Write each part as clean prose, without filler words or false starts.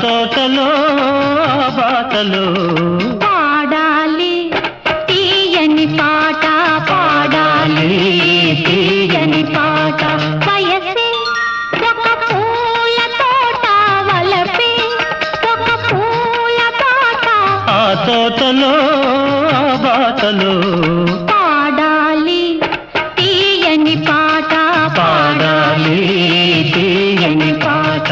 తోటలో ఆ బాటలో పాడాలి తీయని పాట, పాడాలి తీయని పాట. వయసే ఒక పూల తోట, వలపే ఒక పూల పాట. ఆ తోటలో ఆ బాటలో పాడాలి తీయని పాట, పాడాలి తీయని పాట.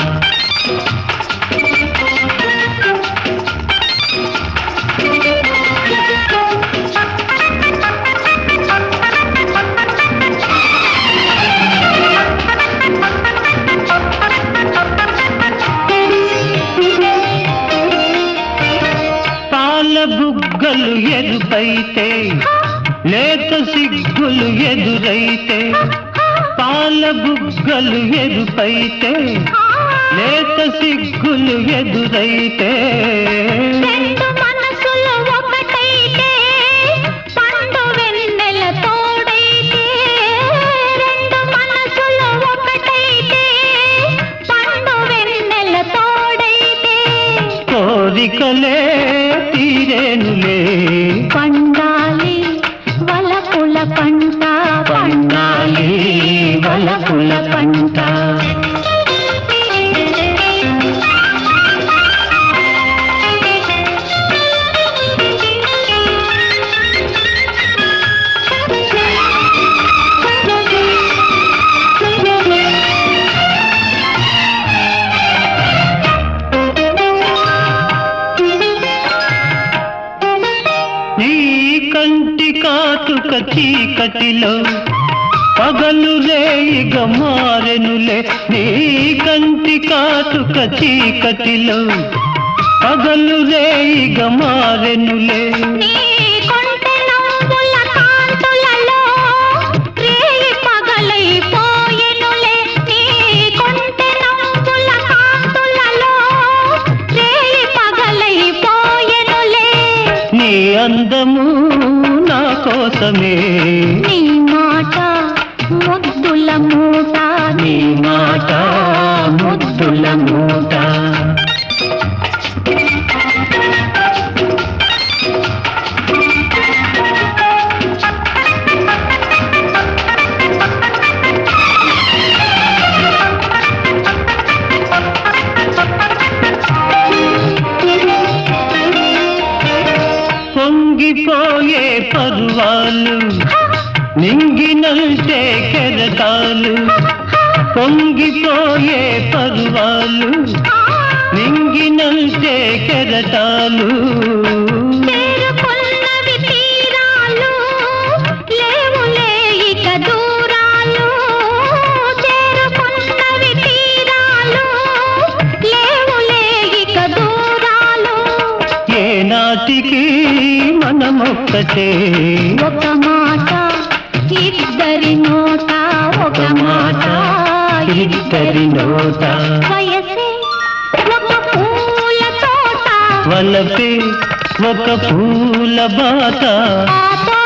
పాల బుగ్గలు ఎరుపైతే, లేత సిగ్గులు ఎదురైతే. పాల బుగ్గలు ఎరుపైతే, లేత సిగ్గులు ఎదురైతే. రెండు మనసులు ఒకటైతే, పండు వెన్నెల తోడైతే. రెండు మనసులు ఒకటైతే, పండు వెన్నెల తోడైతే. కోరికలే తీరేనులే, పండాలి వలపుల పంట, పండాలి వలపుల పంట. నీ కంటి కాటుక చీకటిలో పగలు రేయిగ మారెనులే. నీ కంటి కాటుక చీకటిలో పగలు రేయిగ మారెనులే. నీ కొంటె నవ్వుల కాంతులలో రేయి పగలైపోయెనులే. నీ కొంటె నవ్వుల కాంతులలో రేయి పగలైపోయెనులే. నీ అందము నా కోసమే, నీ మాట ముద్దుల మూట, నీ మాట ముద్దుల మూట. పొంగిపోయే పర్వాలు, నింగినంటే కెరటాలు. పొంగిపోయే పర్వాలు, నింగినంటే కెరటాలు. చేరుకున్నవి తీరాలు, లేవులే ఇక దూరాలు. చేరుకున్నవి తీరాలు, లేవులే ఇక దూరాలు. ఏనాటికి మనమొక్కటే, ఒక మాట ఇద్దరి నోట, ఒక మాట ఇద్దరి నోట. వయసే ఒక పూల తోట, వలపే ఒక పూల బాట. ఆ